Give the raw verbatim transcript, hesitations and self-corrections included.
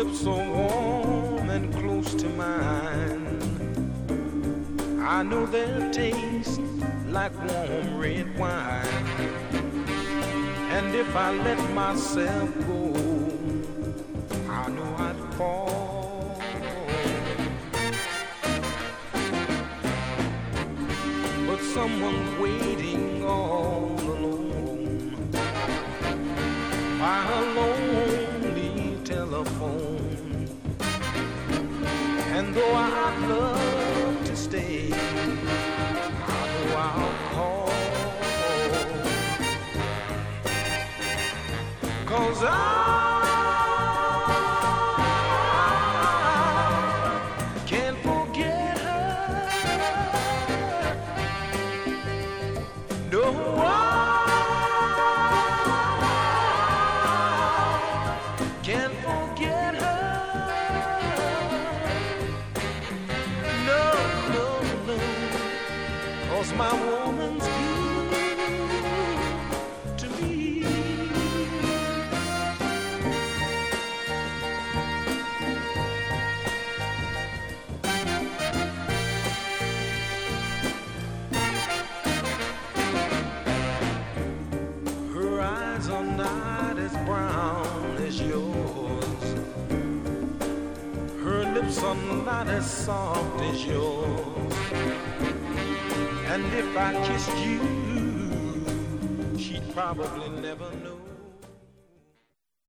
lips so warm and close to mine. I know their taste like warm red wine. And if I let myself go, I know I'd fall. But someone's waiting all alone by her lonely telephone. And though I'd love to stay, I know I'll call. 'Cause I can't forget her. No, I can't forget her. No, no, no, 'cause my woman's good to me. Not as brown as yours. Her lips are not as soft as yours. And if I kissed you, she'd probably never